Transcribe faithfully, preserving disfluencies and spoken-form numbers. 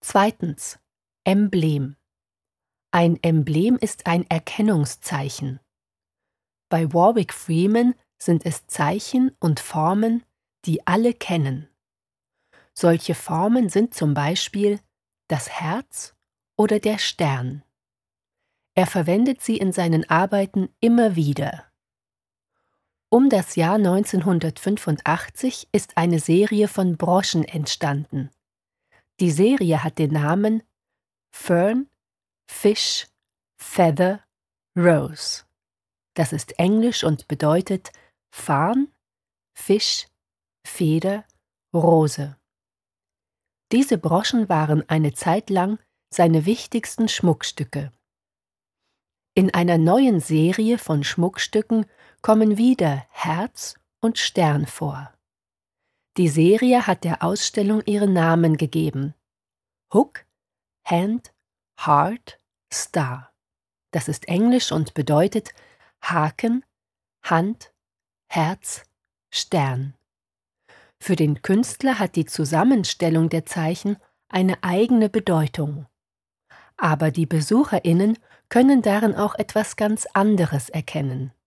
Zweitens. Emblem. Ein Emblem ist ein Erkennungszeichen. Bei Warwick Freeman sind es Zeichen und Formen, die alle kennen. Solche Formen sind zum Beispiel das Herz oder der Stern. Er verwendet sie in seinen Arbeiten immer wieder. Um das Jahr neunzehnhundertfünfundachtzig ist eine Serie von Broschen entstanden. Die Serie hat den Namen Fern, Fish, Feather, Rose. Das ist Englisch und bedeutet Farn, Fisch, Feder, Rose. Diese Broschen waren eine Zeit lang seine wichtigsten Schmuckstücke. In einer neuen Serie von Schmuckstücken kommen wieder Herz und Stern vor. Die Serie hat der Ausstellung ihren Namen gegeben: Hook, Hand, Heart, Star. Das ist Englisch und bedeutet Haken, Hand, Herz, Stern. Für den Künstler hat die Zusammenstellung der Zeichen eine eigene Bedeutung. Aber die BesucherInnen können darin auch etwas ganz anderes erkennen.